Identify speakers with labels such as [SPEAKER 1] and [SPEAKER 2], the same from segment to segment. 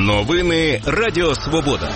[SPEAKER 1] Новини Радіо Свобода.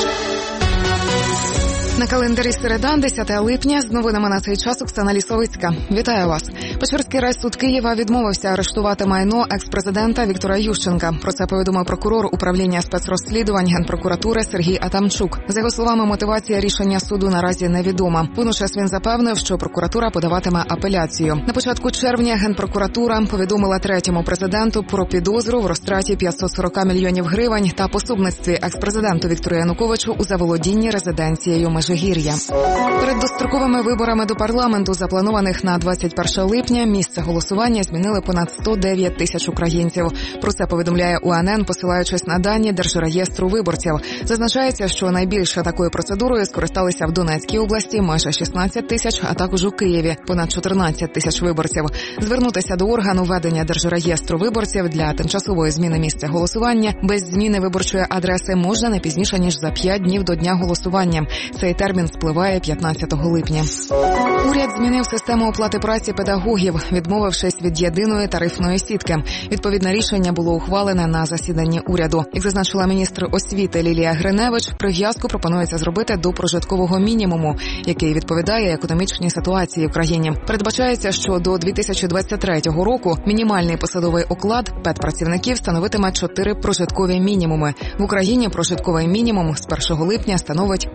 [SPEAKER 2] На календарі середа, 10 липня, з новинами на цей час Оксана Лісовицька. Вітаю вас. Печерський райсуд Києва відмовився арештувати майно екс-президента Віктора Ющенка. Про це повідомив прокурор управління спецрозслідувань Генпрокуратури Сергій Атамчук. За його словами, мотивація рішення суду наразі невідома. Водночас він запевнив, що прокуратура подаватиме апеляцію. На початку червня Генпрокуратура повідомила третьому президенту про підозру в розтраті 540 мільйонів гривень та пособництві екс-президенту Віктору Януковичу у заволодінні резиденцією Межигір'я. Перед достроковими виборами до парламенту, запланованих на 21 липня, місце голосування змінили понад 109 тисяч українців. Про це повідомляє УНН, посилаючись на дані Держреєстру виборців. Зазначається, що найбільше такою процедурою скористалися в Донецькій області майже 16 тисяч, а також у Києві понад 14 тисяч виборців. Звернутися до органу ведення Держреєстру виборців для тимчасової зміни місця голосування без зміни виборчої адреси можна не пізніше, ніж за 5 днів до дня голосування. Цей термін спливає 15 липня. Уряд змінив систему оплати праці педагогів, відмовившись від єдиної тарифної сітки. Відповідне рішення було ухвалене на засіданні уряду. Як зазначила міністр освіти Лілія Гриневич, прив'язку пропонується зробити до прожиткового мінімуму, який відповідає економічній ситуації в країні. Передбачається, що до 2023 року мінімальний посадовий оклад педпрацівників становитиме 4 прожиткові мінімуми. В Україні прожитковий мінімум з 1 липня становить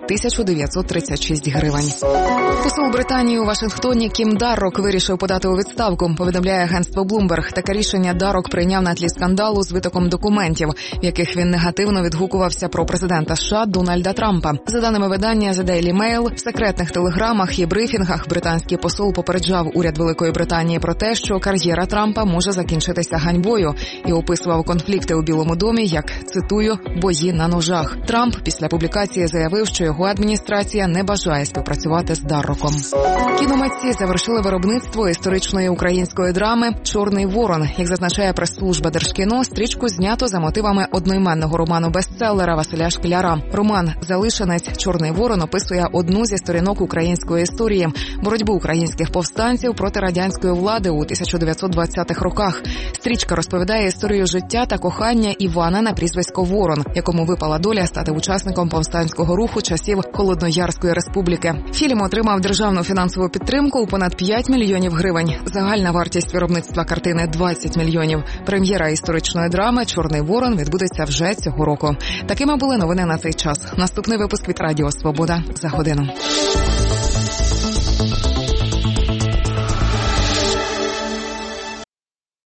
[SPEAKER 2] 1936 гривень. Посол Британії у Вашингтоні Кім Даррок вирішив подати у відставку, повідомляє агентство Bloomberg. Таке рішення Даррок прийняв на тлі скандалу з витоком документів, в яких він негативно відгукувався про президента США Дональда Трампа. За даними видання The Daily Mail, в секретних телеграмах і брифінгах британський посол попереджав уряд Великої Британії про те, що кар'єра Трампа може закінчитися ганьбою, і описував конфлікти у Білому домі як, цитую, «бої на ножах». Трамп після публікації заявив, що його адміністрація не бажає співпрацювати з Дарроком. Кіномитці завершили виробництво історичної української драми «Чорний ворон». Як зазначає прес-служба Держкіно, стрічку знято за мотивами одноіменного роману-бестселера Василя Шкляра. Роман «Залишенець. Чорний ворон» описує одну зі сторінок української історії – боротьбу українських повстанців проти радянської влади у 1920-х роках. Стрічка розповідає історію життя та кохання Івана на прізвисько Ворон, якому випала доля стати учасником повстанського руху часів Холодноярської республіки. Фільм отримав державну фінансову підтримку у понад 5 мільйонів гривень. Загальна вартість виробництва картини – 20 мільйонів. Прем'єра історичної драми «Чорний ворон» відбудеться вже цього року. Такими були новини на цей час. Наступний випуск від Радіо Свобода за годину.